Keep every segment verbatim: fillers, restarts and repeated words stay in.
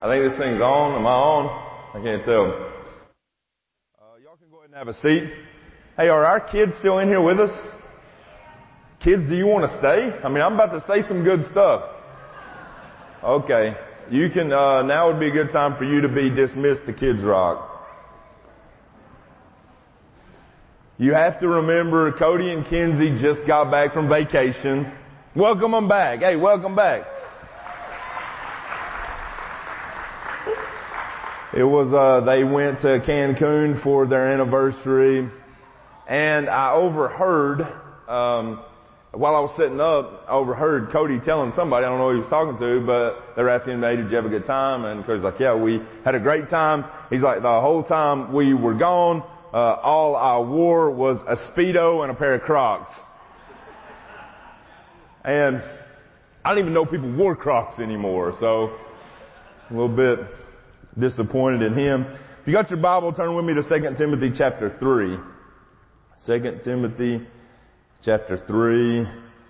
I think this thing's on. Am I on? I can't tell. Uh, y'all can go ahead and have a seat. Hey, are our kids still in here with us? Kids, do you want to stay? I mean, I'm about to say some good stuff. Okay. You can, uh, now would be a good time for you to be dismissed to Kids Rock. You have to remember Cody and Kenzie just got back from vacation. Welcome them back. Hey, welcome back. It was, uh, they went to Cancun for their anniversary, and I overheard, um, while I was sitting up, I overheard Cody telling somebody, I don't know who he was talking to, but they were asking him, hey, did you have a good time? And Cody's like, yeah, we had a great time. He's like, the whole time we were gone, uh, all I wore was a Speedo and a pair of Crocs. And I don't even know people wore Crocs anymore, so a little bit disappointed in him. If you got your Bible, turn with me to Second Timothy chapter three. Second Timothy chapter three.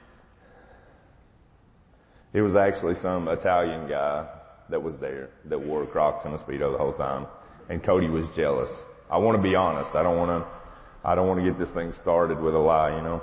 It was actually some Italian guy that was there that wore Crocs and a Speedo the whole time. And Cody was jealous. I want to be honest. I don't want to, I don't want to get this thing started with a lie, you know.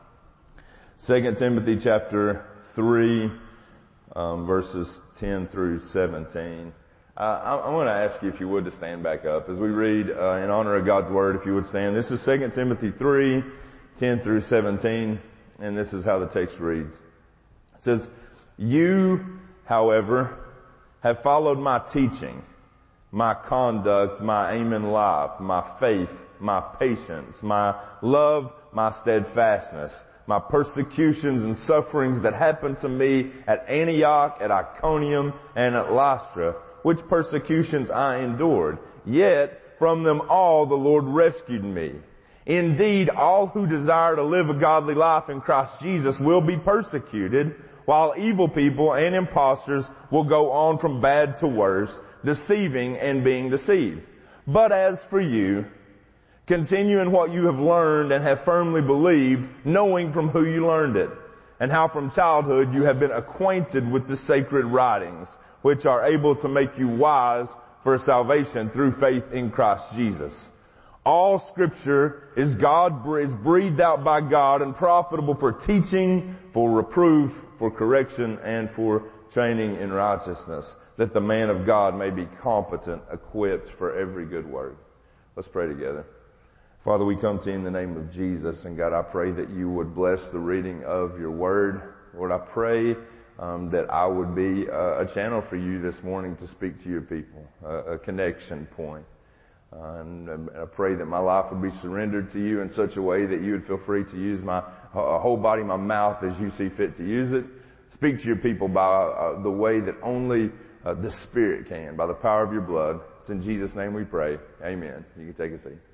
Second Timothy chapter three, um, verses ten through seventeen. Uh, I, I want to ask you if you would to stand back up as we read uh, in honor of God's Word. If you would stand. This is Second Timothy three, ten through seventeen, and this is how the text reads. It says, "You, however, have followed my teaching, my conduct, my aim in life, my faith, my patience, my love, my steadfastness, my persecutions and sufferings that happened to me at Antioch, at Iconium, and at Lystra, which persecutions I endured. Yet from them all the Lord rescued me. Indeed, all who desire to live a godly life in Christ Jesus will be persecuted, while evil people and impostors will go on from bad to worse, deceiving and being deceived. But as for you, continue in what you have learned and have firmly believed, knowing from who you learned it, and how from childhood you have been acquainted with the sacred writings, which are able to make you wise for salvation through faith in Christ Jesus. All Scripture is God is breathed out by God and profitable for teaching, for reproof, for correction, and for training in righteousness, that the man of God may be competent, equipped for every good work." Let's pray together. Father, we come to you in the name of Jesus, and God, I pray that you would bless the reading of your word. Lord, I pray um, that I would be a, a channel for you this morning to speak to your people, a, a connection point. Uh, and, and I pray that my life would be surrendered to you in such a way that you would feel free to use my uh, whole body, my mouth, as you see fit to use it. Speak to your people by uh, the way that only uh, the Spirit can, by the power of your blood. It's in Jesus' name we pray. Amen. You can take a seat.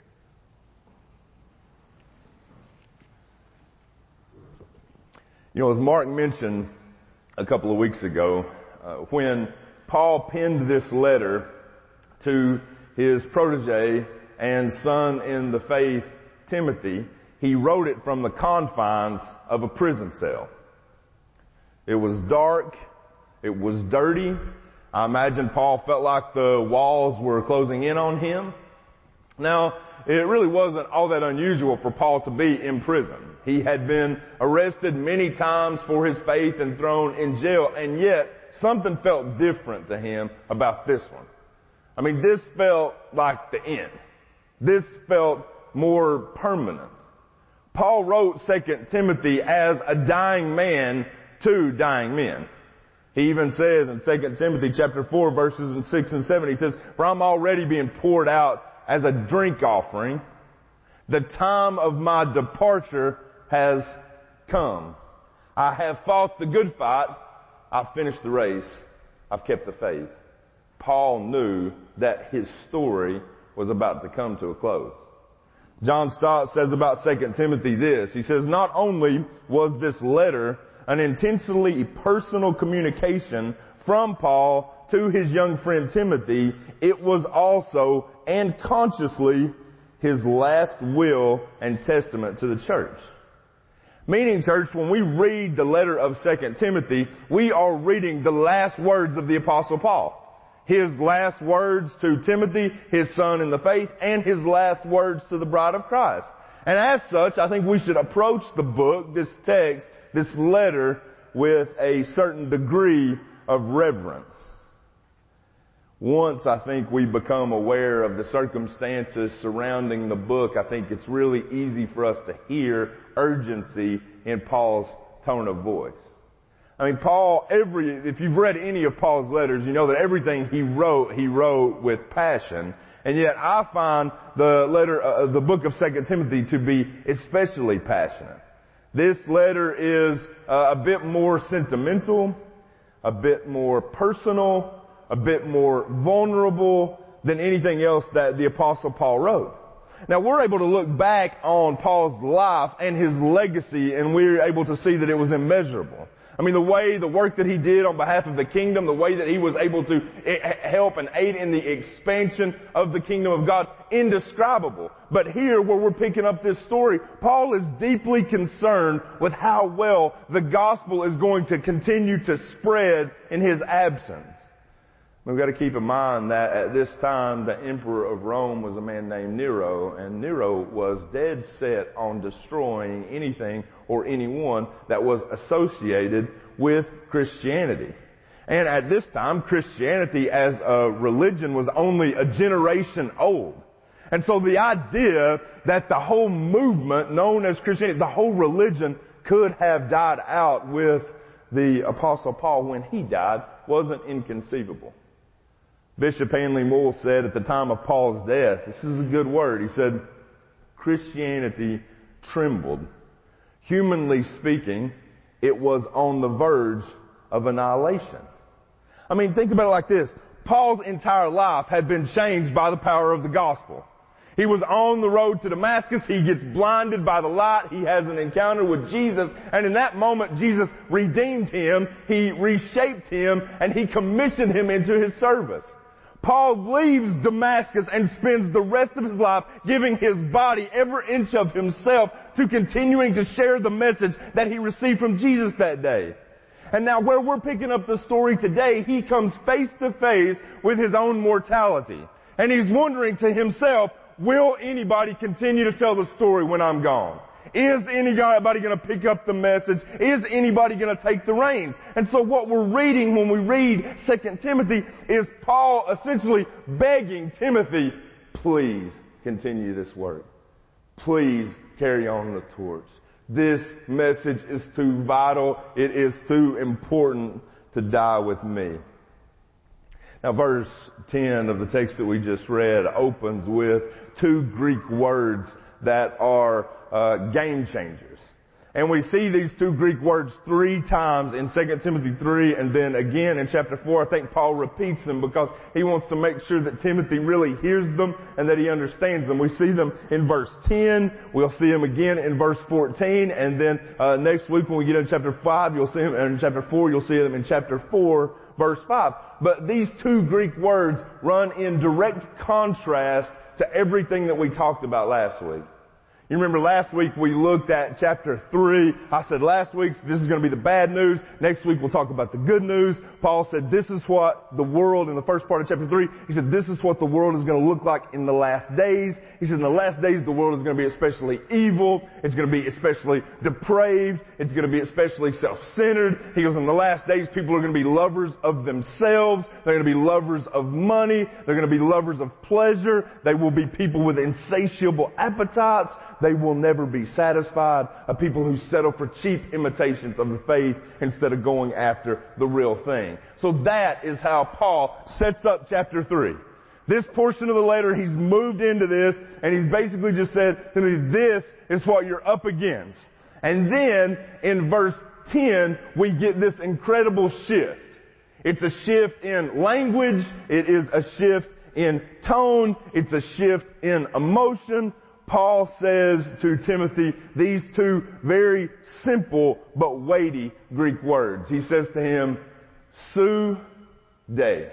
You know, as Mark mentioned a couple of weeks ago, uh, when Paul penned this letter to his protege and son in the faith, Timothy, he wrote it from the confines of a prison cell. It was dark. It was dirty. I imagine Paul felt like the walls were closing in on him. Now, it really wasn't all that unusual for Paul to be in prison. He had been arrested many times for his faith and thrown in jail, and yet something felt different to him about this one. I mean, this felt like the end. This felt more permanent. Paul wrote Second Timothy as a dying man to dying men. He even says in Second Timothy chapter four, verses six and seven, he says, "For I'm already being poured out as a drink offering. The time of my departure has come. I have fought the good fight. I've finished the race. I've kept the faith." Paul knew that his story was about to come to a close. John Stott says about Second Timothy this. He says, "Not only was this letter an intensely personal communication from Paul to his young friend Timothy, it was also and consciously his last will and testament to the church." Meaning, church, when we read the letter of Second Timothy, we are reading the last words of the Apostle Paul. His last words to Timothy, his son in the faith, and his last words to the bride of Christ. And as such, I think we should approach the book, this text, this letter, with a certain degree of reverence. Once I think we become aware of the circumstances surrounding the book, I think it's really easy for us to hear urgency in Paul's tone of voice. I mean, Paul, every, if you've read any of Paul's letters, you know that everything he wrote, he wrote with passion. And yet I find the letter, uh, the book of Second Timothy to be especially passionate. This letter is uh, a bit more sentimental, a bit more personal, a bit more vulnerable than anything else that the Apostle Paul wrote. Now we're able to look back on Paul's life and his legacy, and we're able to see that it was immeasurable. I mean, the way, the work that he did on behalf of the kingdom, the way that he was able to help and aid in the expansion of the kingdom of God, indescribable. But here, where we're picking up this story, Paul is deeply concerned with how well the gospel is going to continue to spread in his absence. We've got to keep in mind that at this time, the emperor of Rome was a man named Nero, and Nero was dead set on destroying anything or anyone that was associated with Christianity. And at this time, Christianity as a religion was only a generation old. And so the idea that the whole movement known as Christianity, the whole religion, could have died out with the Apostle Paul when he died wasn't inconceivable. Bishop Handley Moule said at the time of Paul's death, this is a good word, he said, Christianity trembled. Humanly speaking, it was on the verge of annihilation. I mean, think about it like this. Paul's entire life had been changed by the power of the gospel. He was on the road to Damascus. He gets blinded by the light. He has an encounter with Jesus. And in that moment, Jesus redeemed him. He reshaped him. And he commissioned him into his service. Paul leaves Damascus and spends the rest of his life giving his body, every inch of himself, to continuing to share the message that he received from Jesus that day. And now where we're picking up the story today, he comes face to face with his own mortality. And he's wondering to himself, will anybody continue to tell the story when I'm gone? Is anybody going to pick up the message? Is anybody going to take the reins? And so what we're reading when we read Second Timothy is Paul essentially begging Timothy, please continue this work. Please carry on the torch. This message is too vital. It is too important to die with me. Now verse ten of the text that we just read opens with two Greek words that are uh, game changers. And we see these two Greek words three times in Second Timothy three and then again in chapter four. I think Paul repeats them because he wants to make sure that Timothy really hears them and that he understands them. We see them in verse ten. We'll see them again in verse fourteen. And then uh, next week when we get into chapter five, you'll see them. And in chapter four, you'll see them in chapter four, verse five. But these two Greek words run in direct contrast to everything that we talked about last week. You remember last week we looked at chapter three. I said last week this is going to be the bad news. Next week we'll talk about the good news. Paul said this is what the world, in the first part of chapter three, he said this is what the world is going to look like in the last days. He said in the last days the world is going to be especially evil. It's going to be especially depraved. It's going to be especially self-centered. He goes, in the last days people are going to be lovers of themselves. They're going to be lovers of money. They're going to be lovers of pleasure. They will be people with insatiable appetites. They will never be satisfied. A people who settle for cheap imitations of the faith instead of going after the real thing. So that is how Paul sets up chapter three. This portion of the letter, he's moved into this, and he's basically just said to me, this is what you're up against. And then in verse ten, we get this incredible shift. It's a shift in language. It is a shift in tone. It's a shift in emotion. Paul says to Timothy these two very simple but weighty Greek words. He says to him, Su de.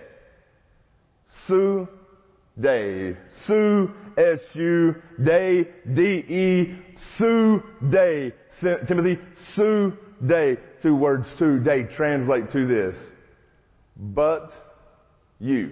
Su de. Su, S-U, de, D-E, Su de. Timothy, Su de. Two words, Su de, translate to this. But you.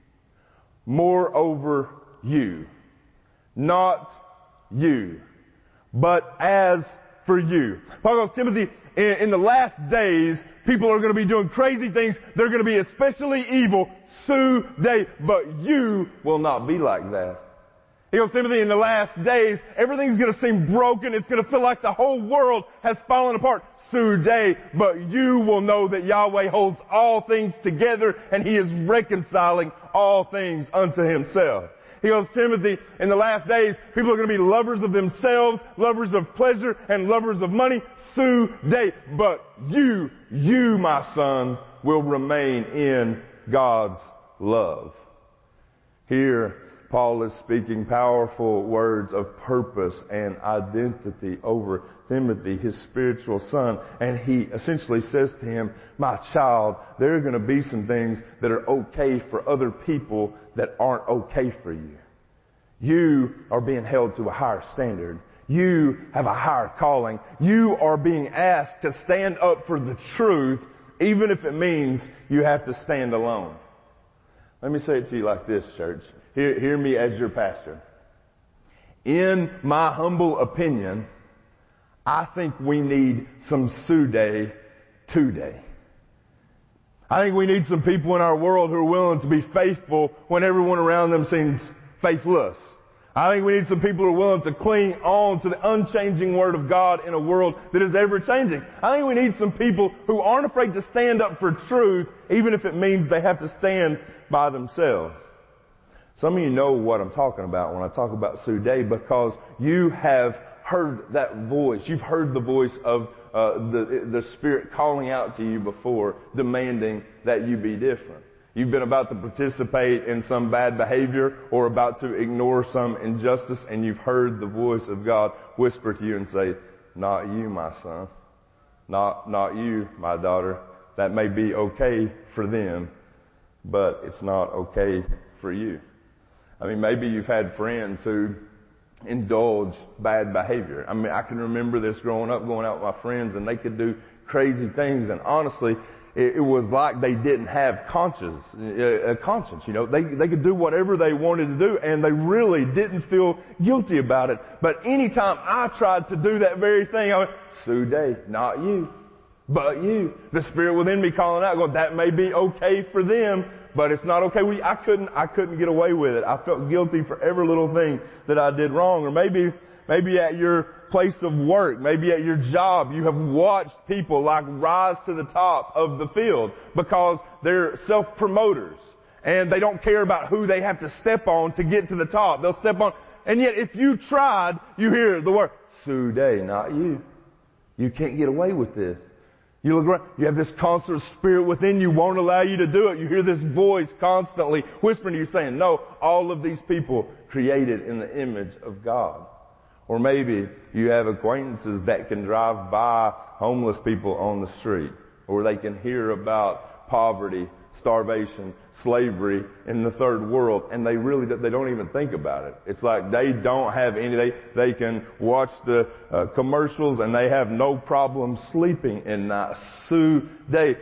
Moreover, you. Not you, but as for you. Paul goes, Timothy, in, in the last days, people are going to be doing crazy things. They're going to be especially evil. Sue they, but you will not be like that. He goes, Timothy, in the last days, everything's going to seem broken. It's going to feel like the whole world has fallen apart. Today, but you will know that Yahweh holds all things together and He is reconciling all things unto Himself. He goes, Timothy, in the last days, people are going to be lovers of themselves, lovers of pleasure, and lovers of money. Today, but you, you, my son, will remain in God's love. Here, Paul is speaking powerful words of purpose and identity over Timothy, his spiritual son. And he essentially says to him, my child, there are going to be some things that are okay for other people that aren't okay for you. You are being held to a higher standard. You have a higher calling. You are being asked to stand up for the truth, even if it means you have to stand alone. Let me say it to you like this, church. Hear, hear me as your pastor. In my humble opinion, I think we need some Sude today. I think we need some people in our world who are willing to be faithful when everyone around them seems faithless. I think we need some people who are willing to cling on to the unchanging Word of God in a world that is ever changing. I think we need some people who aren't afraid to stand up for truth, even if it means they have to stand by themselves. Some of you know what I'm talking about when I talk about Sude, because you have heard that voice. You've heard the voice of uh, the, the Spirit calling out to you before, demanding that you be different. You've been about to participate in some bad behavior or about to ignore some injustice, and you've heard the voice of God whisper to you and say, not you, my son. Not, not you, my daughter. That may be okay for them, but it's not okay for you. I mean, maybe you've had friends who indulge bad behavior. I mean, I can remember this growing up, going out with my friends, and they could do crazy things, and honestly, it, it was like they didn't have conscience, a conscience, you know. They, they could do whatever they wanted to do, and they really didn't feel guilty about it. But anytime I tried to do that very thing, I went, Sude, not you, but you. The Spirit within me calling out, going, that may be okay for them, but it's not okay. We, I couldn't, I couldn't get away with it. I felt guilty for every little thing that I did wrong. Or maybe, maybe at your place of work, maybe at your job, you have watched people like rise to the top of the field because they're self-promoters and they don't care about who they have to step on to get to the top. They'll step on, and yet if you tried, you hear the word, Sude, not you. You can't get away with this. You look around, you have this constant spirit within you won't allow you to do it. You hear this voice constantly whispering to you saying, no, all of these people created in the image of God. Or maybe you have acquaintances that can drive by homeless people on the street, or they can hear about poverty, starvation, slavery in the third world, and they really, they don't even think about it. It's like they don't have any, they, they can watch the uh, commercials and they have no problem sleeping in night. Sude,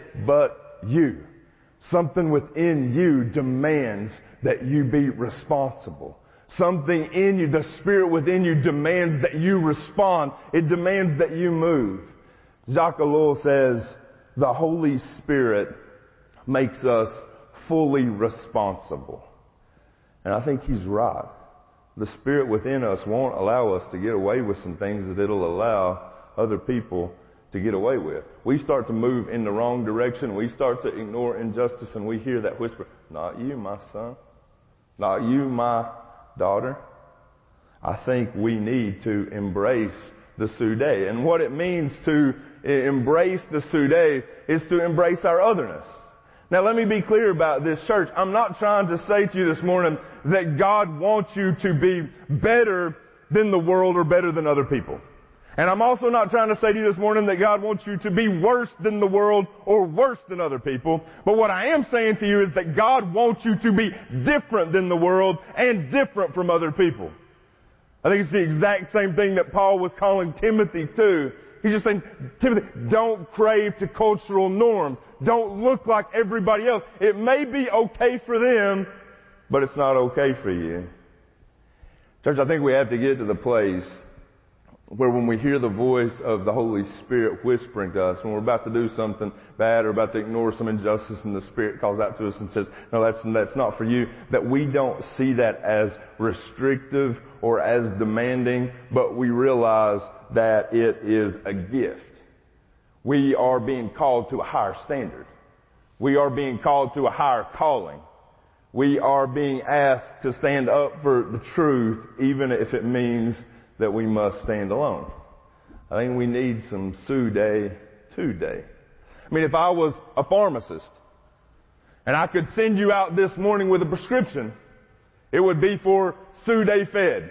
but you. Something within you demands that you be responsible. Something in you, the Spirit within you demands that you respond. It demands that you move. Jacques Ellul says, the Holy Spirit makes us fully responsible. And I think he's right. The Spirit within us won't allow us to get away with some things that it'll allow other people to get away with. We start to move in the wrong direction. We start to ignore injustice, and we hear that whisper, not you, my son. Not you, my daughter. I think we need to embrace the Sude. And what it means to embrace the Sude is to embrace our otherness. Now let me be clear about this, church. I'm not trying to say to you this morning that God wants you to be better than the world or better than other people. And I'm also not trying to say to you this morning that God wants you to be worse than the world or worse than other people. But what I am saying to you is that God wants you to be different than the world and different from other people. I think it's the exact same thing that Paul was calling Timothy to. He's just saying, Timothy, don't crave to cultural norms. Don't look like everybody else. It may be okay for them, but it's not okay for you. Church, I think we have to get to the place where when we hear the voice of the Holy Spirit whispering to us, when we're about to do something bad or about to ignore some injustice, and the Spirit calls out to us and says, no, that's, that's not for you, that we don't see that as restrictive or as demanding, but we realize that it is a gift. We are being called to a higher standard. We are being called to a higher calling. We are being asked to stand up for the truth, even if it means that we must stand alone. I think we need some Sioux Day today. I mean, if I was a pharmacist and I could send you out this morning with a prescription, it would be for Sioux Day Fed.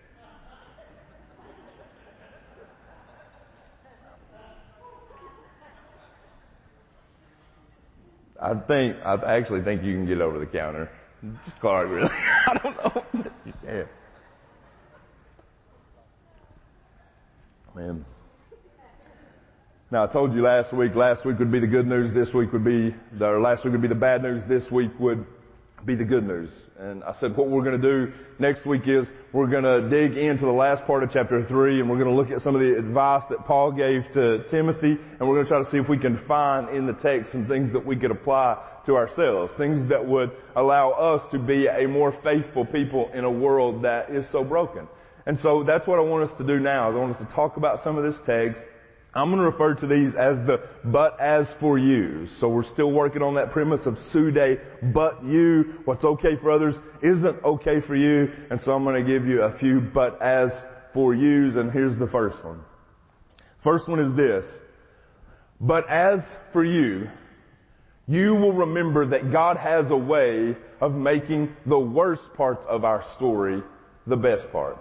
I think, I actually think you can get over the counter. Just Clark, really. I don't know. Yeah. Man. Now, I told you last week, last week would be the good news, this week would be, the, or last week would be the bad news, this week would be the good news. And I said what we're going to do next week is we're going to dig into the last part of chapter three, and we're going to look at some of the advice that Paul gave to Timothy, and we're going to try to see if we can find in the text some things that we could apply to ourselves, things that would allow us to be a more faithful people in a world that is so broken. And so that's what I want us to do now, is I want us to talk about some of this text. I'm going to refer to these as the but as for you. So we're still working on that premise of Sioux Day, but you, what's okay for others isn't okay for you. And so I'm going to give you a few but as for yous, and here's the first one. First one is this. But as for you, you will remember that God has a way of making the worst parts of our story the best parts.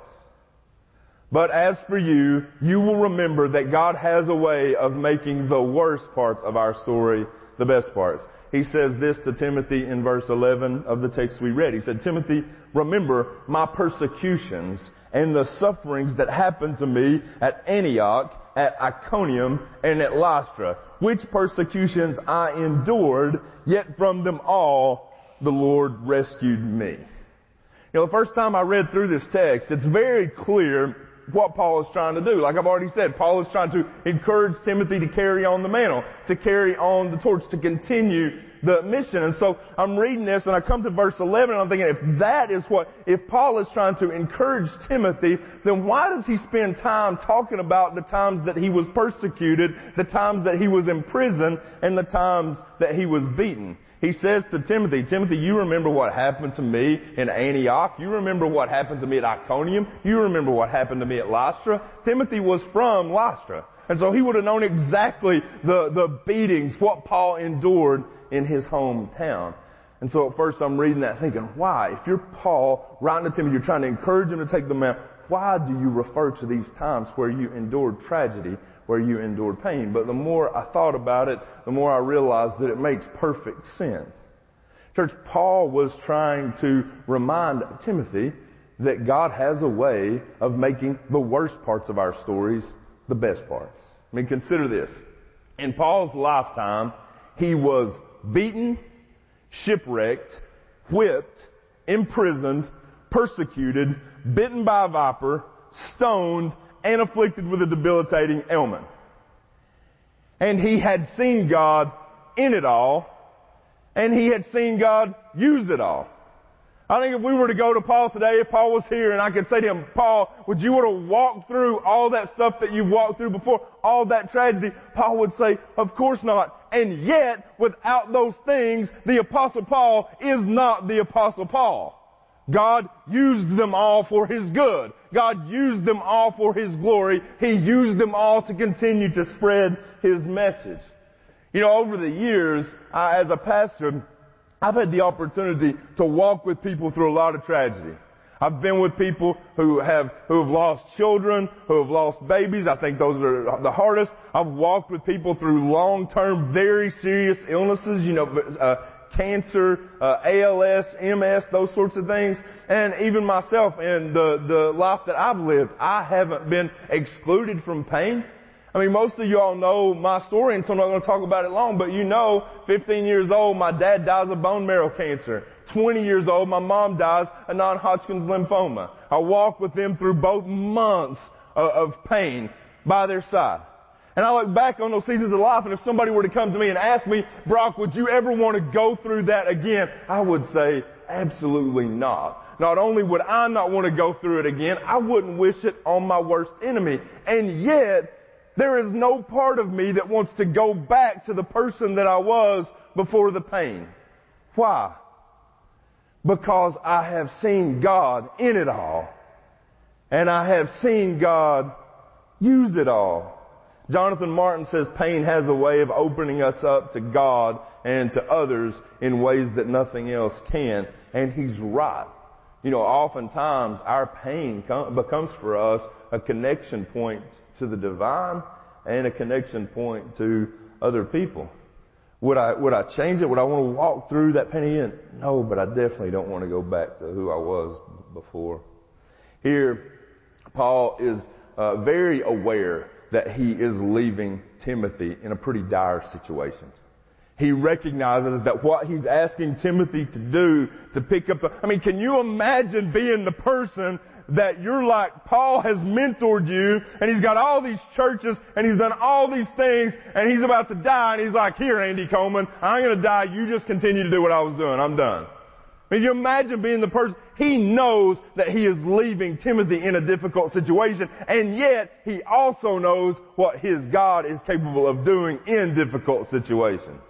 But as for you, you will remember that God has a way of making the worst parts of our story the best parts. He says this to Timothy in verse eleven of the text we read. He said, Timothy, remember my persecutions and the sufferings that happened to me at Antioch, at Iconium, and at Lystra, which persecutions I endured, yet from them all the Lord rescued me. You know, the first time I read through this text, it's very clear what Paul is trying to do. Like I've already said, Paul is trying to encourage Timothy to carry on the mantle, to carry on the torch, to continue the mission. And so I'm reading this and I come to verse eleven and I'm thinking, if that is what, if Paul is trying to encourage Timothy, then why does he spend time talking about the times that he was persecuted, the times that he was in prison, and the times that he was beaten? He says to Timothy, Timothy, you remember what happened to me in Antioch. You remember what happened to me at Iconium. You remember what happened to me at Lystra. Timothy was from Lystra. And so he would have known exactly the, the beatings, what Paul endured in his hometown. And so at first I'm reading that thinking, why? If you're Paul, writing to Timothy, you're trying to encourage him to take the mount, why do you refer to these times where you endured tragedy, where you endured pain? But the more I thought about it, the more I realized that it makes perfect sense. Church, Paul was trying to remind Timothy that God has a way of making the worst parts of our stories the best parts. I mean, consider this. In Paul's lifetime, he was beaten, shipwrecked, whipped, imprisoned, persecuted, bitten by a viper, stoned, and afflicted with a debilitating ailment. And he had seen God in it all, and he had seen God use it all. I think if we were to go to Paul today, if Paul was here, and I could say to him, Paul, would you want to walk through all that stuff that you've walked through before, all that tragedy? Paul would say, of course not. And yet, without those things, the Apostle Paul is not the Apostle Paul. God used them all for His good. God used them all for His glory. He used them all to continue to spread His message. You know, over the years, I, as a pastor, I've had the opportunity to walk with people through a lot of tragedy. I've been with people who have, who have lost children, who have lost babies. I think those are the hardest. I've walked with people through long-term, very serious illnesses, you know, uh, cancer, uh, A L S, M S, those sorts of things. And even myself in the, the life that I've lived, I haven't been excluded from pain. I mean, most of you all know my story, and so I'm not going to talk about it long, but you know, fifteen years old, my dad dies of bone marrow cancer. twenty years old, my mom dies of non-Hodgkin's lymphoma. I walked with them through both months of, of pain by their side. And I look back on those seasons of life, and if somebody were to come to me and ask me, Brock, would you ever want to go through that again? I would say, absolutely not. Not only would I not want to go through it again, I wouldn't wish it on my worst enemy. And yet, there is no part of me that wants to go back to the person that I was before the pain. Why? Because I have seen God in it all. And I have seen God use it all. Jonathan Martin says pain has a way of opening us up to God and to others in ways that nothing else can. And he's right. You know, oftentimes our pain becomes for us a connection point to the divine and a connection point to other people. Would I, would I change it? Would I want to walk through that pain again? No, but I definitely don't want to go back to who I was before. Here, Paul is uh, very aware that he is leaving Timothy in a pretty dire situation. He recognizes that what he's asking Timothy to do, to pick up the, I mean, can you imagine being the person that you're like, Paul has mentored you, and he's got all these churches, and he's done all these things, and he's about to die, and he's like, here, Andy Coleman, I'm gonna die, you just continue to do what I was doing, I'm done. I mean, you imagine being the person, he knows that he is leaving Timothy in a difficult situation, and yet he also knows what his God is capable of doing in difficult situations.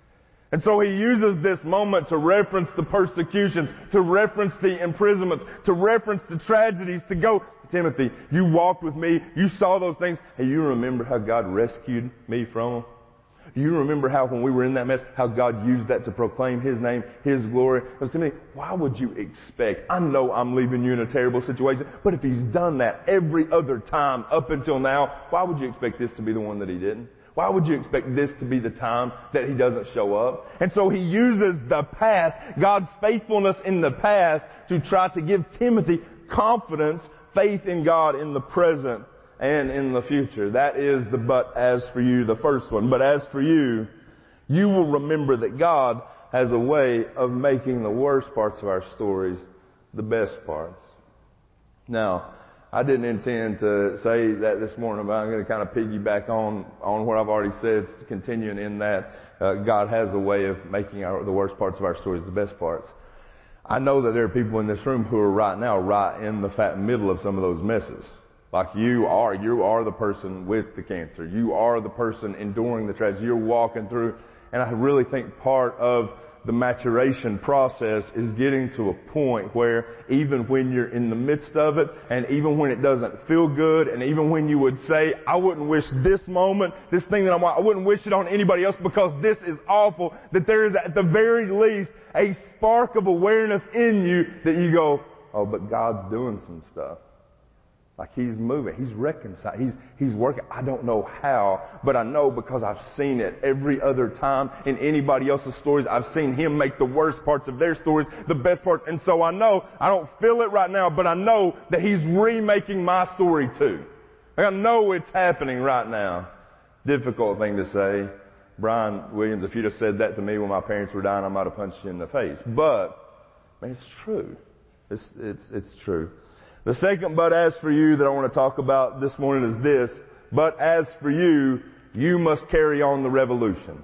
And so he uses this moment to reference the persecutions, to reference the imprisonments, to reference the tragedies, to go, Timothy, you walked with me, you saw those things, hey, you remember how God rescued me from them? You remember how when we were in that mess, how God used that to proclaim His name, His glory? Because to me, why would you expect, I know I'm leaving you in a terrible situation, but if He's done that every other time up until now, why would you expect this to be the one that He didn't? Why would you expect this to be the time that He doesn't show up? And so he uses the past, God's faithfulness in the past, to try to give Timothy confidence, faith in God in the present and in the future. That is the but as for you, the first one. But as for you, you will remember that God has a way of making the worst parts of our stories the best parts. Now, I didn't intend to say that this morning, but I'm going to kind of piggyback on, on what I've already said, continuing in that uh, God has a way of making our, the worst parts of our stories the best parts. I know that there are people in this room who are right now right in the fat middle of some of those messes. Like you are, you are the person with the cancer. You are the person enduring the tragedy. You're walking through, and I really think part of the maturation process is getting to a point where even when you're in the midst of it, and even when it doesn't feel good, and even when you would say, I wouldn't wish this moment, this thing that I'm on, I wouldn't wish it on anybody else because this is awful, that there is at the very least a spark of awareness in you that you go, oh, but God's doing some stuff. Like He's moving. He's reconciling. He's, He's working. I don't know how, but I know because I've seen it every other time in anybody else's stories. I've seen Him make the worst parts of their stories the best parts. And so I know, I don't feel it right now, but I know that He's remaking my story too. Like I know it's happening right now. Difficult thing to say. Brian Williams, if you'd have said that to me when my parents were dying, I might have punched you in the face. But, man, it's true. It's, it's, it's true. The second but as for you that I want to talk about this morning is this. But as for you, you must carry on the revolution.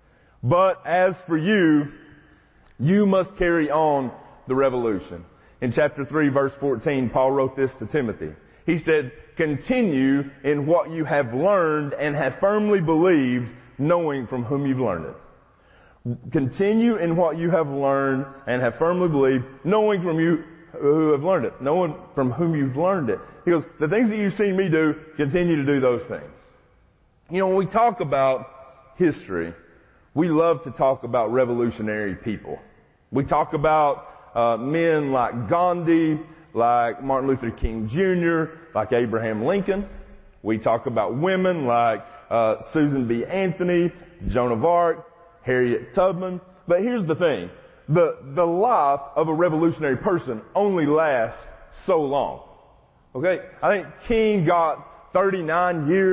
But as for you, you must carry on the revolution. In chapter three, verse fourteen, Paul wrote this to Timothy. He said, continue in what you have learned and have firmly believed, knowing from whom you've learned it. Continue in what you have learned and have firmly believed, knowing from you who have learned it, knowing from whom you've learned it. He goes, the things that you've seen me do, continue to do those things. You know, when we talk about history, we love to talk about revolutionary people. We talk about uh, men like Gandhi, like Martin Luther King Junior, like Abraham Lincoln. We talk about women like uh, Susan B. Anthony, Joan of Arc, Harriet Tubman. But here's the thing. The, the life of a revolutionary person only lasts so long. Okay? I think King got thirty-nine years.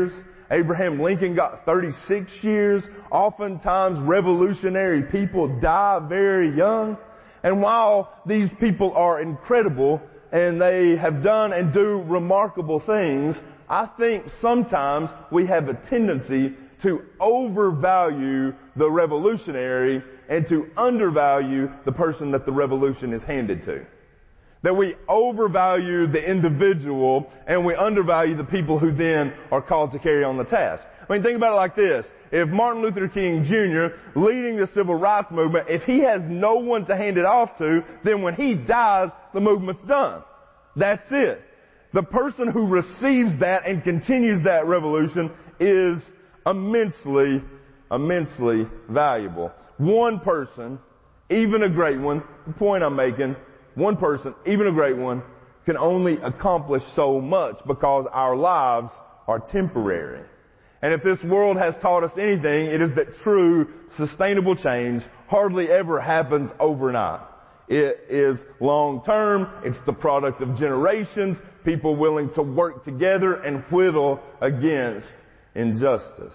Abraham Lincoln got thirty-six years. Oftentimes revolutionary people die very young. And while these people are incredible and they have done and do remarkable things, I think sometimes we have a tendency to overvalue the revolutionary and to undervalue the person that the revolution is handed to. That we overvalue the individual and we undervalue the people who then are called to carry on the task. I mean, think about it like this. If Martin Luther King Junior, leading the civil rights movement, if he has no one to hand it off to, then when he dies, the movement's done. That's it. The person who receives that and continues that revolution is immensely, immensely valuable. One person, even a great one, the point I'm making, one person, even a great one, can only accomplish so much because our lives are temporary. And if this world has taught us anything, it is that true, sustainable change hardly ever happens overnight. It is long term. It's the product of generations, people willing to work together and whittle against injustice.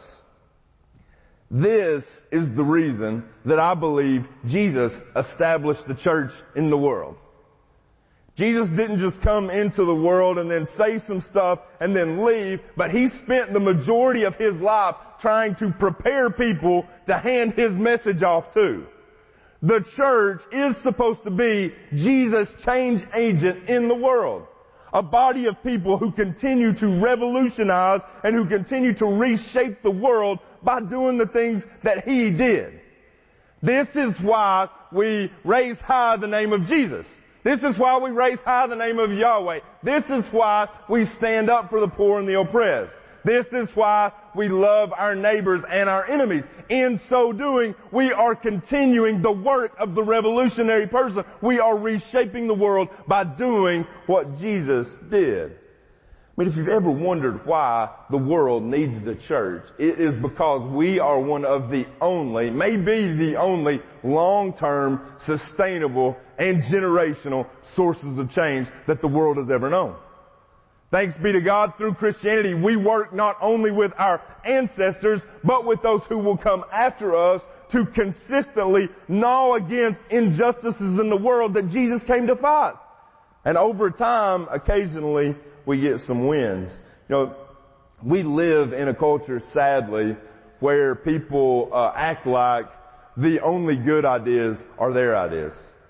This is the reason that I believe Jesus established the church in the world. Jesus didn't just come into the world and then say some stuff and then leave, but He spent the majority of His life trying to prepare people to hand His message off to. The church is supposed to be Jesus' change agent in the world. A body of people who continue to revolutionize and who continue to reshape the world by doing the things that He did. This is why we raise high the name of Jesus. This is why we raise high the name of Yahweh. This is why we stand up for the poor and the oppressed. This is why we love our neighbors and our enemies. In so doing, we are continuing the work of the revolutionary person. We are reshaping the world by doing what Jesus did. I mean, if you've ever wondered why the world needs the church, it is because we are one of the only, maybe the only, long-term, sustainable, and generational sources of change that the world has ever known. Thanks be to God, through Christianity, we work not only with our ancestors, but with those who will come after us to consistently gnaw against injustices in the world that Jesus came to fight. And over time, occasionally, we get some wins. You know, we live in a culture, sadly, where people uh, act like the only good ideas are their ideas.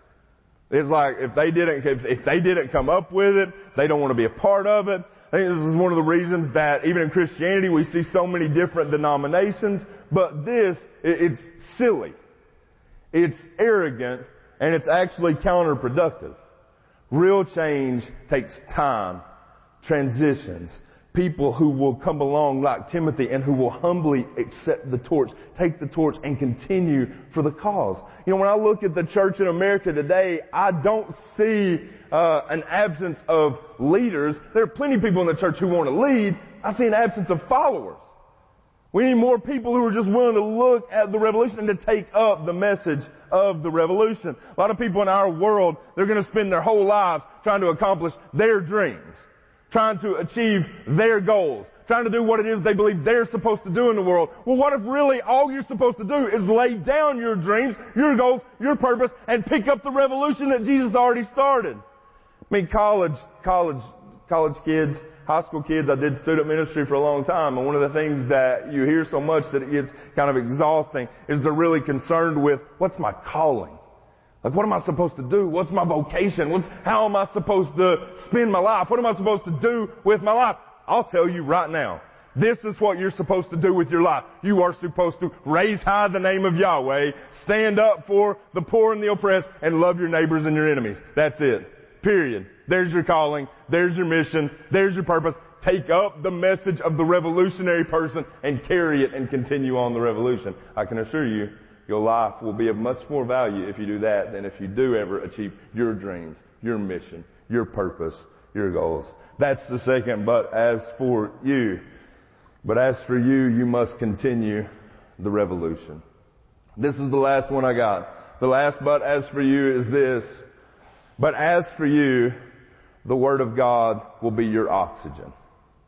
It's like if they didn't, if, if they didn't come up with it, they don't want to be a part of it. I think this is one of the reasons that even in Christianity we see so many different denominations. But this, it, it's silly, it's arrogant, and it's actually counterproductive. Real change takes time, transitions, people who will come along like Timothy and who will humbly accept the torch, take the torch and continue for the cause. You know, when I look at the church in America today, I don't see uh, an absence of leaders. There are plenty of people in the church who want to lead. I see an absence of followers. We need more people who are just willing to look at the revolution and to take up the message of the revolution. A lot of people in our world, they're going to spend their whole lives trying to accomplish their dreams, trying to achieve their goals, trying to do what it is they believe they're supposed to do in the world. Well, what if really all you're supposed to do is lay down your dreams, your goals, your purpose, and pick up the revolution that Jesus already started? I mean, college, college, college kids, high school kids, I did student ministry for a long time, and one of the things that you hear so much that it gets kind of exhausting is they're really concerned with, what's my calling? Like, what am I supposed to do? What's my vocation? What's, how am I supposed to spend my life? What am I supposed to do with my life? I'll tell you right now. This is what you're supposed to do with your life. You are supposed to raise high the name of Yahweh, stand up for the poor and the oppressed, and love your neighbors and your enemies. That's it. Period. There's your calling. There's your mission. There's your purpose. Take up the message of the revolutionary person and carry it and continue on the revolution. I can assure you, your life will be of much more value if you do that than if you do ever achieve your dreams, your mission, your purpose, your goals. That's the second. But as for you, but as for you, you must continue the revolution. This is the last one I got. The last but as for you is this. But as for you, the Word of God will be your oxygen.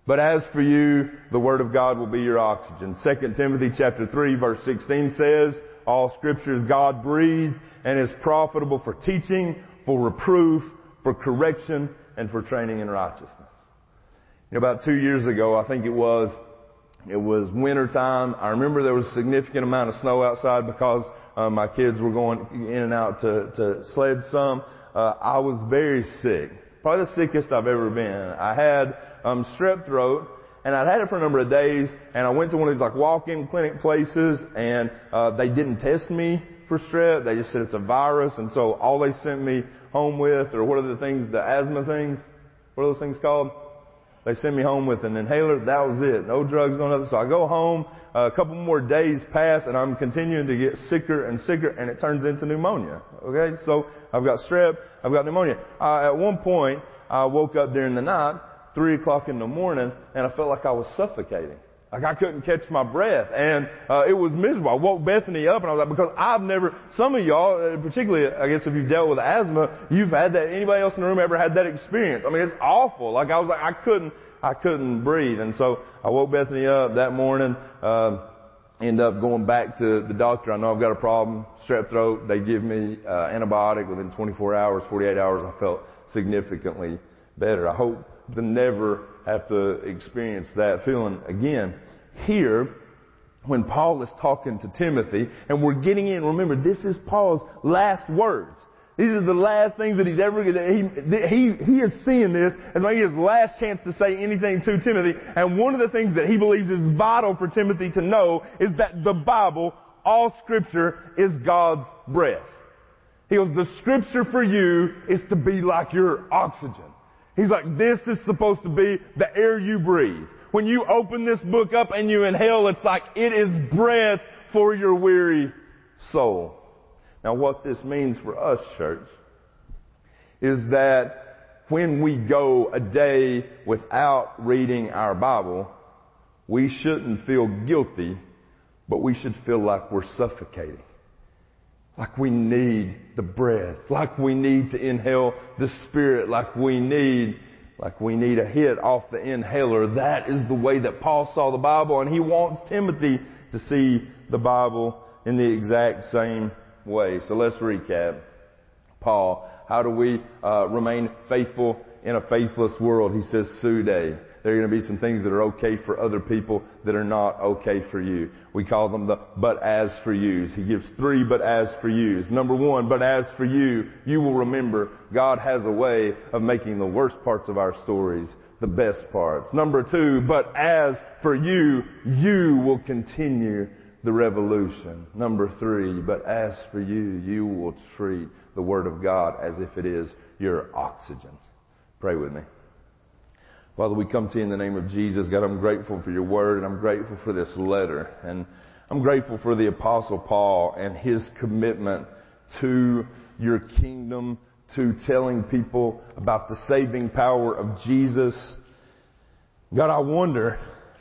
But as for you, the Word of God will be your oxygen. Second Timothy chapter three verse sixteen says, all Scripture is God-breathed and is profitable for teaching, for reproof, for correction, and for training in righteousness. You know, about two years ago, I think it was, it was winter time. I remember there was a significant amount of snow outside because uh, my kids were going in and out to, to sled some. Uh, I was very sick. Probably the sickest I've ever been. I had um, strep throat, and I'd had it for a number of days, and I went to one of these like walk-in clinic places, and uh, they didn't test me for strep. They just said it's a virus, and so all they sent me home with, or what are the things, the asthma things? What are those things called? They sent me home with an inhaler. That was it. No drugs, no nothing. So I go home. Uh, a couple more days pass, and I'm continuing to get sicker and sicker, and it turns into pneumonia. Okay, so I've got strep. I've got pneumonia. Uh, at one point, I woke up during the night, three o'clock in the morning, and I felt like I was suffocating. Like I couldn't catch my breath, and uh, it was miserable. I woke Bethany up, and I was like, because I've never, some of y'all, particularly, I guess if you've dealt with asthma, you've had that. Anybody else in the room ever had that experience? I mean, it's awful. Like I was like, I couldn't, I couldn't breathe, and so I woke Bethany up that morning. Uh, End up going back to the doctor. I know I've got a problem, strep throat. They give me uh, antibiotic within twenty-four hours, forty-eight hours. I felt significantly better. I hope to never have to experience that feeling again. Here, when Paul is talking to Timothy, and we're getting in, remember, this is Paul's last words. These are the last things that he's ever, he, he, he is seeing this as maybe his last chance to say anything to Timothy. And one of the things that he believes is vital for Timothy to know is that the Bible, all Scripture, is God's breath. He goes, the Scripture for you is to be like your oxygen. He's like, this is supposed to be the air you breathe. When you open this book up and you inhale, it's like it is breath for your weary soul. Now what this means for us, church, is that when we go a day without reading our Bible, we shouldn't feel guilty, but we should feel like we're suffocating. Like we need the breath, like we need to inhale the Spirit, like we need, like we need a hit off the inhaler. That is the way that Paul saw the Bible, and he wants Timothy to see the Bible in the exact same way. So let's recap. Paul, how do we uh, remain faithful in a faithless world? He says, Sude. There are going to be some things that are okay for other people that are not okay for you. We call them the but as for yous. He gives three but as for yous. Number one, but as for you, you will remember God has a way of making the worst parts of our stories the best parts. Number two, but as for you, you will continue the revolution. Number three, but as for you, you will treat the Word of God as if it is your oxygen. Pray with me. Father, we come to you in the name of Jesus. God, I'm grateful for your Word, and I'm grateful for this letter. And I'm grateful for the Apostle Paul and his commitment to your kingdom, to telling people about the saving power of Jesus. God, I wonder...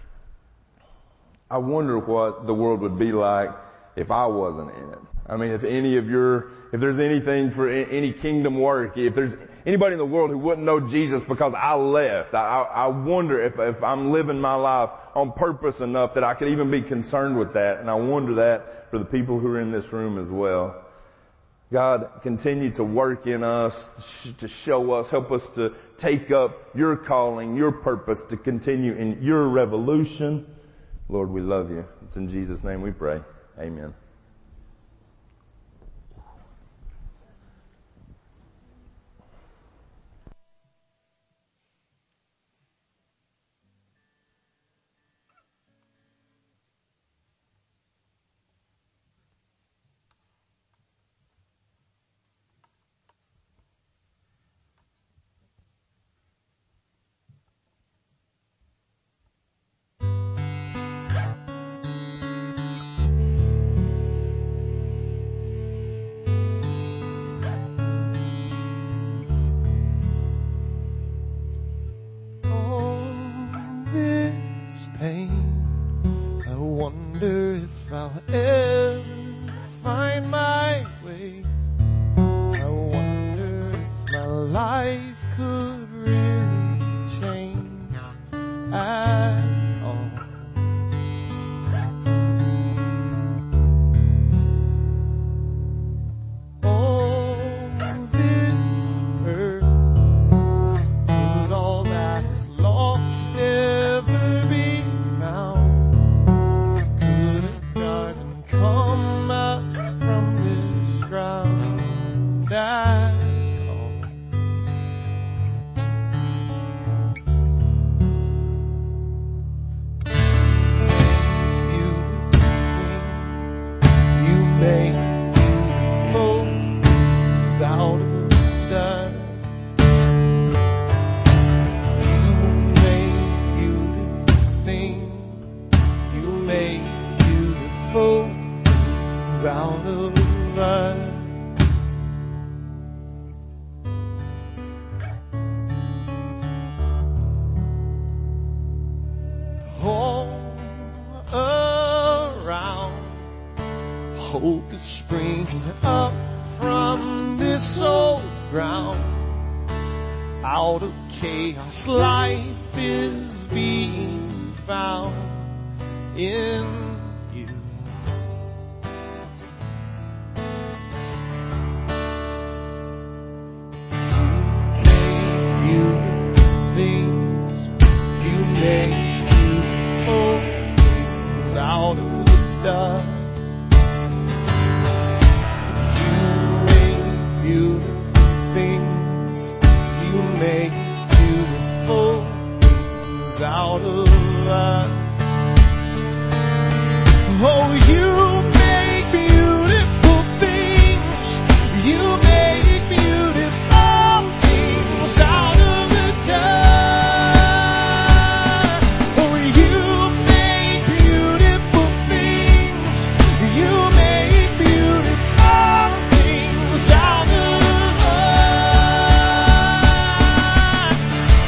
I wonder what the world would be like if I wasn't in it. I mean, if any of your, if there's anything for any kingdom work, if there's anybody in the world who wouldn't know Jesus because I left, I, I wonder if, if I'm living my life on purpose enough that I could even be concerned with that. And I wonder that for the people who are in this room as well. God, continue to work in us, to show us, help us to take up your calling, your purpose, to continue in your revolution. Lord, we love you. It's in Jesus' name we pray. Amen. Life could really change. I hope to spring up from this old ground. Out of chaos, life is being found in you. You make beautiful things. You make beautiful things out of the dust. You make beautiful things. You make beautiful things out of us. Oh, you make beautiful things. You make beautiful things out of the dust. Oh, you make beautiful things. You make beautiful things out of us.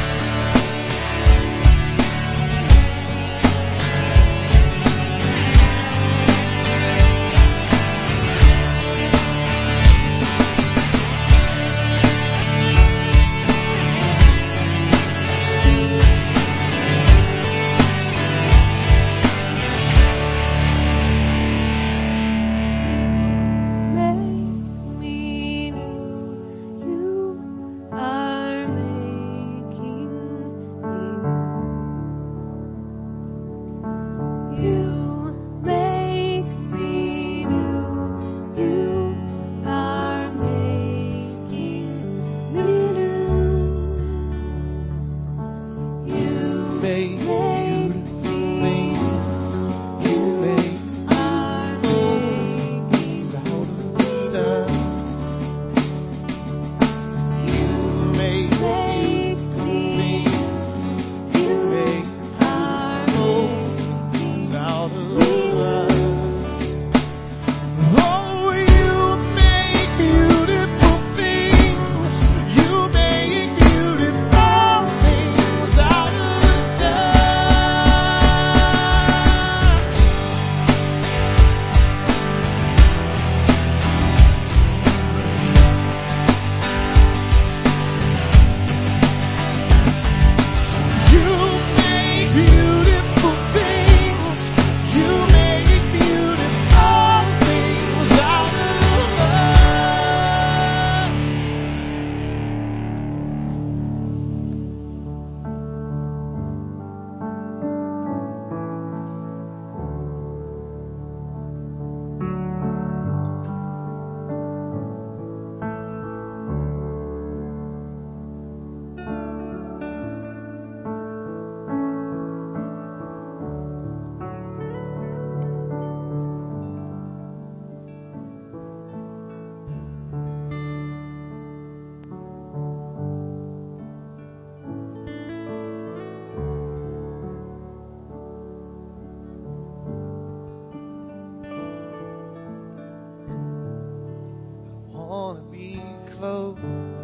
Close,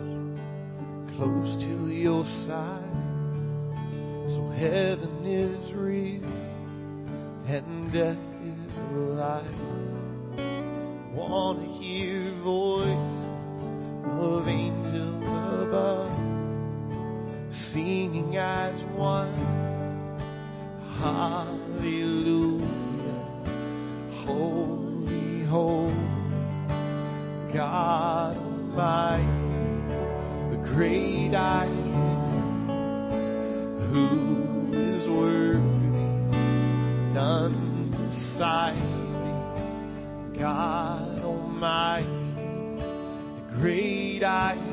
close to your side, so heaven is real and death is alive. Wanna hear voices of angels above, singing as one, hallelujah, holy, holy, God Almighty, the great I am, who is worthy, none beside thee, God Almighty, the great I am.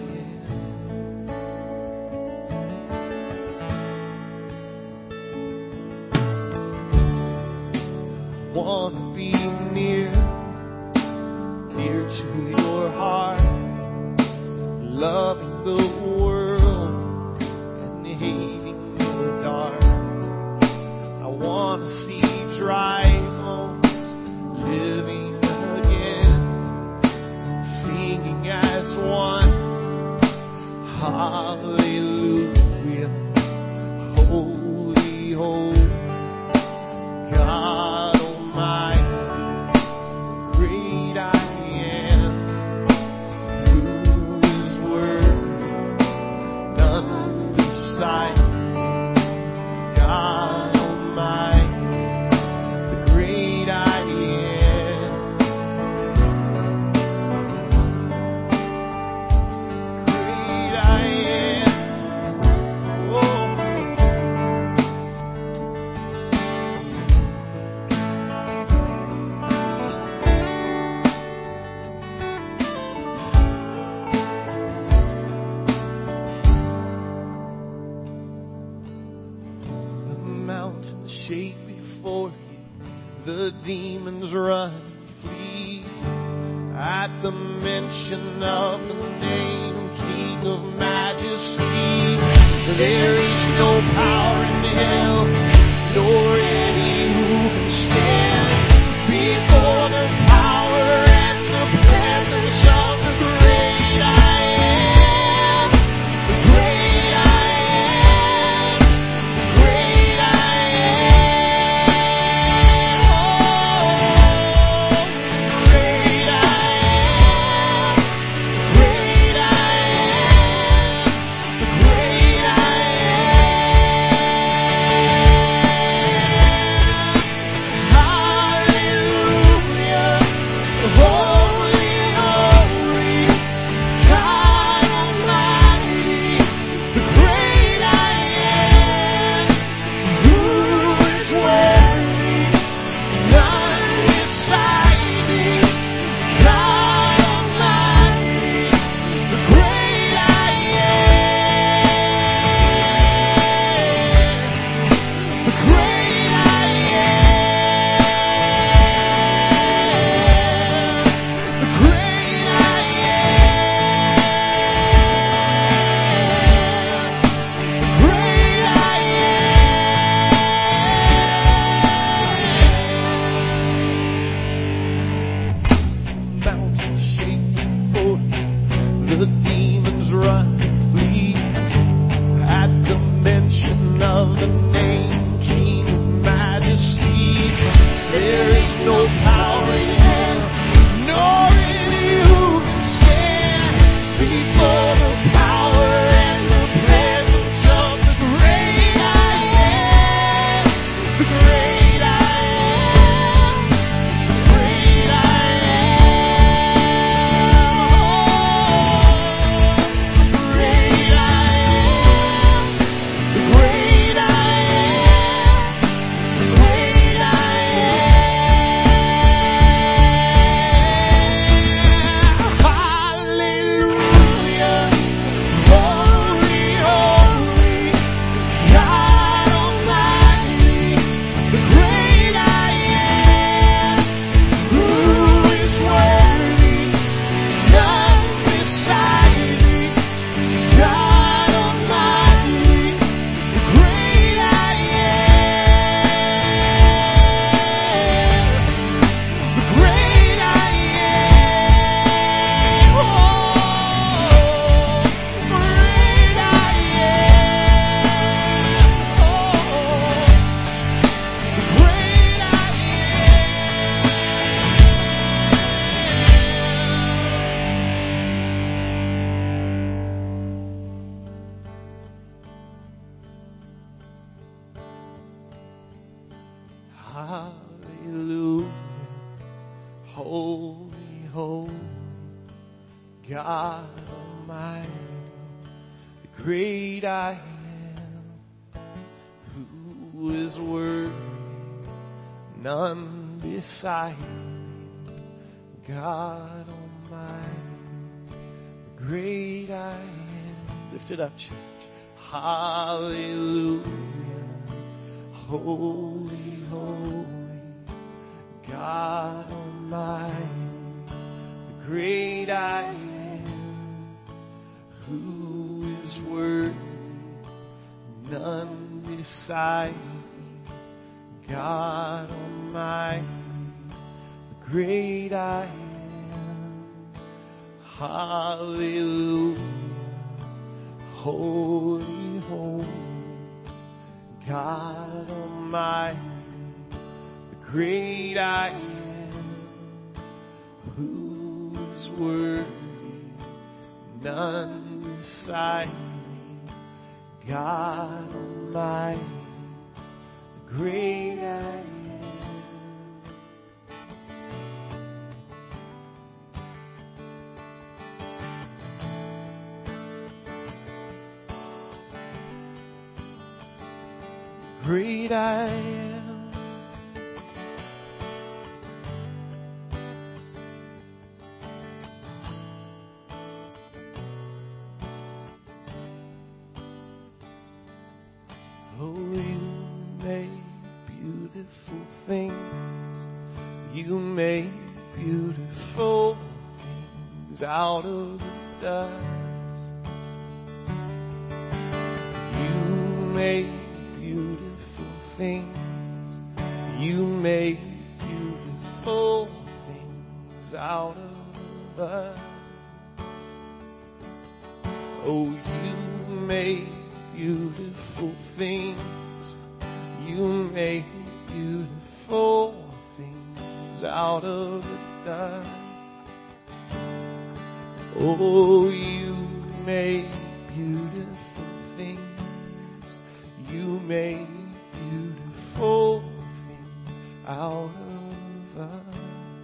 Wanna be near, near to your heart, loving the world and hating the dark. I want to see dry bones living again, singing as one, hallelujah, holy, holy, God Almighty, great I shake before you. The demons run, flee. At the mention of the name, King of Majesty, there is no power in hell, nor any who can stand before the power and the presence of the great I am. The great I am. The great I am. Oh, the great I am. The great I am. The great I am. Hallelujah. Holy, holy, God Almighty, the great I am, who is worthy, none beside thee. God Almighty, the great I am, the great I am, the great I am, the great I am. Mountains shake before you, the demons run and flee. At the mention of the name, King of Majesty, there is no power in hell, nor any who can stand before the power and the presence of the great I am. The great I am. The great I am. The great I am. The great I am. The great I am. Hallelujah. Holy, holy, God Almighty, the great I am, who is worthy, none beside thee. God Almighty, the great I am, the great I am. Oh, great I am. Oh, the great I am. Hallelujah. Holy, holy, God Almighty, the great I am, who is worthy, none beside thee. God Almighty, the great I am. Lift it up, church. Hallelujah. Holy, holy, God Almighty, the great I am, who is worthy, none beside thee. God Almighty, the great I am. Hallelujah. Holy, holy, God Almighty, the great I am, who is worthy, none beside thee. God Almighty, the great I am. Great I am. Oh, you may be beautiful things. You make beautiful things out of the dust. You make beautiful things. You make beautiful things out of us. Oh, you make beautiful things. You make beautiful things out of the dust. Oh, you make beautiful things. You make beautiful things out of us.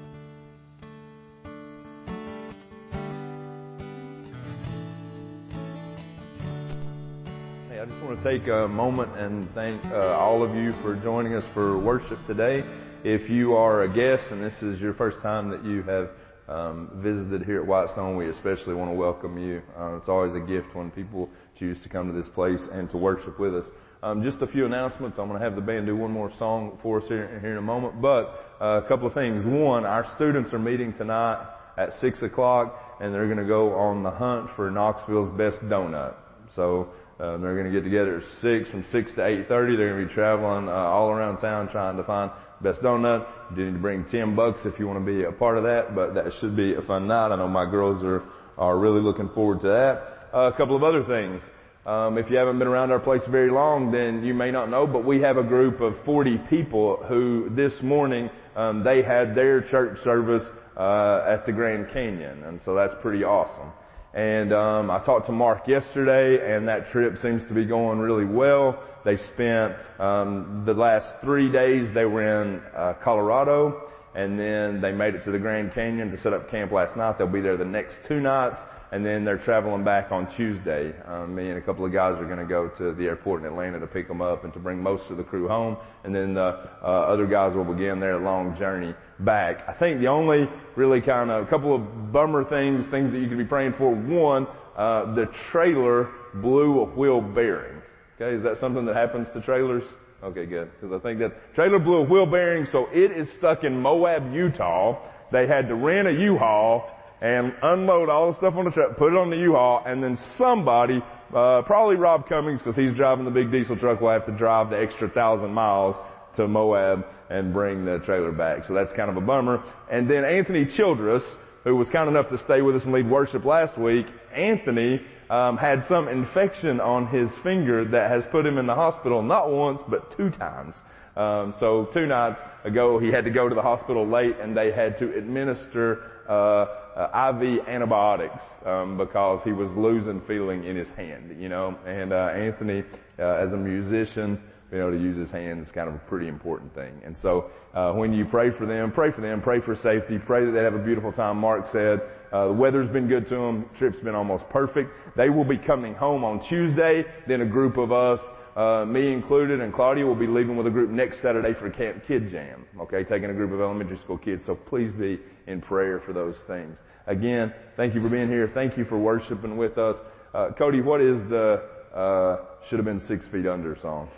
I just want to take a moment and thank uh, all of you for joining us for worship today. If you are a guest and this is your first time that you have um, visited here at Whitestone, we especially want to welcome you. Uh, it's always a gift when people choose to come to this place and to worship with us. Um, just a few announcements. I'm going to have the band do one more song for us here, here in a moment. But uh, a couple of things. One, our students are meeting tonight at six o'clock, and they're going to go on the hunt for Knoxville's best donut. So Um, they're going to get together at six, from six to eight thirty. They're going to be traveling uh, all around town trying to find the best donut. You need to bring ten bucks if you want to be a part of that, but that should be a fun night. I know my girls are, are really looking forward to that. Uh, a couple of other things. Um, if you haven't been around our place very long, then you may not know, but we have a group of forty people who this morning, um, they had their church service uh, at the Grand Canyon, and so that's pretty awesome. And um, I talked to Mark yesterday, and that trip seems to be going really well. They spent um, the last three days they were in uh, Colorado, and then they made it to the Grand Canyon to set up camp last night. They'll be there the next two nights, and then they're traveling back on Tuesday. Um, me and a couple of guys are going to go to the airport in Atlanta to pick them up and to bring most of the crew home, and then the uh, other guys will begin their long journey back. I think the only really kind of a couple of bummer things, things that you could be praying for. One, uh, the trailer blew a wheel bearing. Okay, is that something that happens to trailers? Okay, good. Because I think that trailer blew a wheel bearing, so it is stuck in Moab, Utah. They had to rent a U-Haul and unload all the stuff on the truck, put it on the U-Haul, and then somebody, uh, probably Rob Cummings, because he's driving the big diesel truck, will have to drive the extra thousand miles to Moab and bring the trailer back. So that's kind of a bummer. And then Anthony Childress, who was kind enough to stay with us and lead worship last week, Anthony um, had some infection on his finger that has put him in the hospital not once but two times. Um, so two nights ago he had to go to the hospital late, and they had to administer uh, uh, I V antibiotics um, because he was losing feeling in his hand, you know. And uh, Anthony, uh, as a musician, being able to use his hands is kind of a pretty important thing. And so uh, when you pray for them, pray for them, pray for safety, pray that they have a beautiful time. Mark said uh, the weather's been good to them. Trip's been almost perfect. They will be coming home on Tuesday. Then a group of us, uh, me included, and Claudia will be leaving with a group next Saturday for Camp Kid Jam. Okay, taking a group of elementary school kids. So please be in prayer for those things. Again, thank you for being here. Thank you for worshiping with us. Uh, Cody, what is the uh, Should Have Been Six Feet Under song?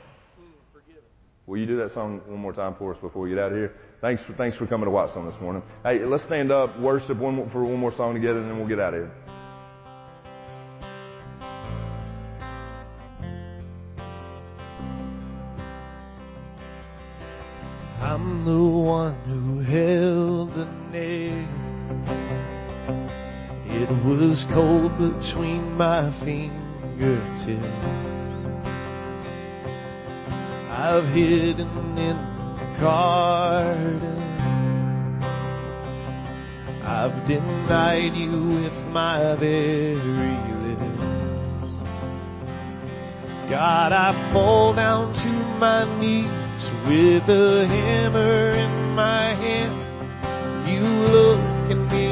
Will you do that song one more time for us before we get out of here? Thanks for, thanks for coming to Whitestone this morning. Hey, let's stand up, worship one more, for one more song together, and then we'll get out of here. I'm the one who held the nail. It was cold between my fingertips. I've hidden in the garden. I've denied you with my very lips. God, I fall down to my knees with a hammer in my hand. You look at me,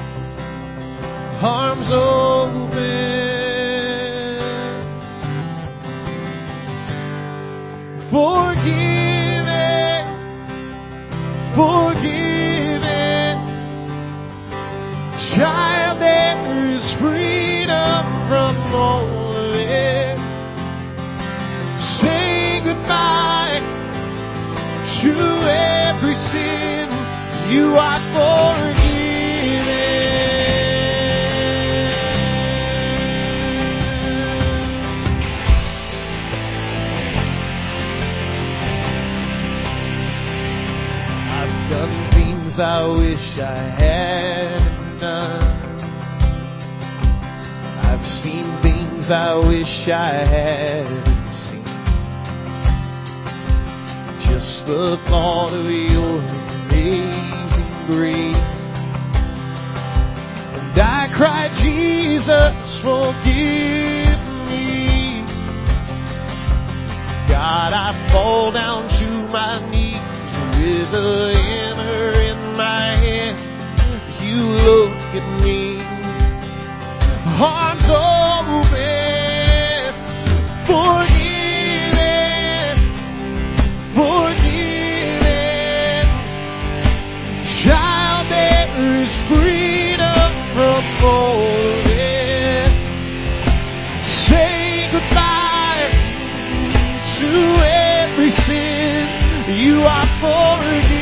arms open. Forgiven, forgiven. Child, there is freedom from all of it. Say goodbye to You are forgiven. I've done things I wish I hadn't done. I've seen things I wish I hadn't seen. Just the thought of your amazing grace, and I cry, Jesus, forgive me. God, I fall down to my knees with a hammer in my hand. You look at me, arms open, forgiven, forgiven. Child, there is freedom from all this. Say goodbye to every sin. You are forgiven.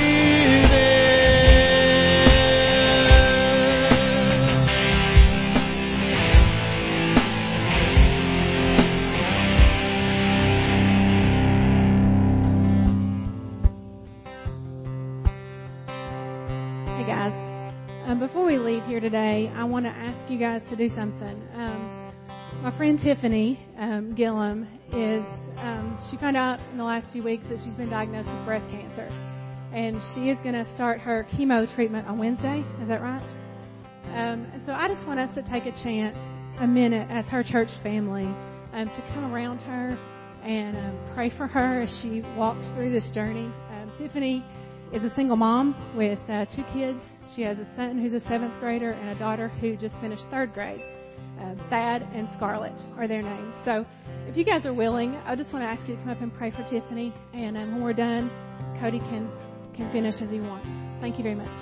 Hey guys, um, before we leave here today, I want to ask you guys to do something. Um, my friend Tiffany um, Gillum is, um, she found out in the last few weeks that she's been diagnosed with breast cancer. And she is going to start her chemo treatment on Wednesday. Is that right? Um, and so I just want us to take a chance, a minute, as her church family, um, to come around her and um, pray for her as she walks through this journey. Um, Tiffany is a single mom with uh, two kids. She has a son who's a seventh grader and a daughter who just finished third grade. Uh, Thad and Scarlett are their names. So if you guys are willing, I just want to ask you to come up and pray for Tiffany. And um, when we're done, Cody can, can finish as he wants. Thank you very much.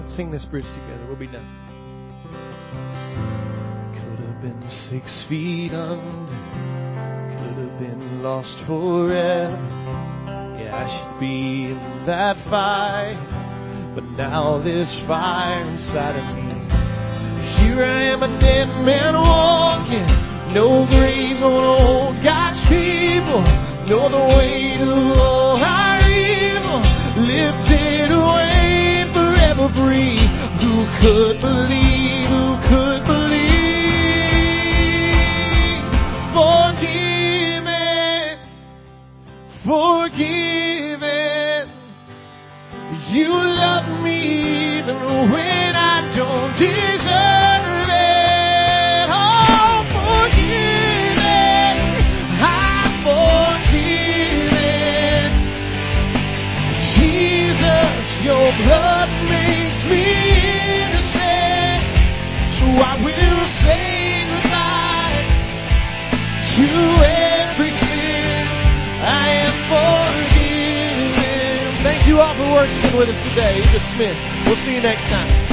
Let's sing this bridge together. We'll be done. Could have been six feet under. Could have been lost forever. Yeah, I should be in that fight. But now this fire inside of me. Here I am, a dead man walking. No grave gonna hold God's people. Know the weight of all our evil. Lifted away, forever breathe. Who could believe? Who could believe? Forgiven, forgiven. You love me even when I don't deserve it. Oh, forgiven, I'm forgiven. Jesus, your blood makes me innocent. So I will say goodbye to every sin. I am forgiven. Thank you all for worshiping with us today. You're dismissed. We'll see you next time.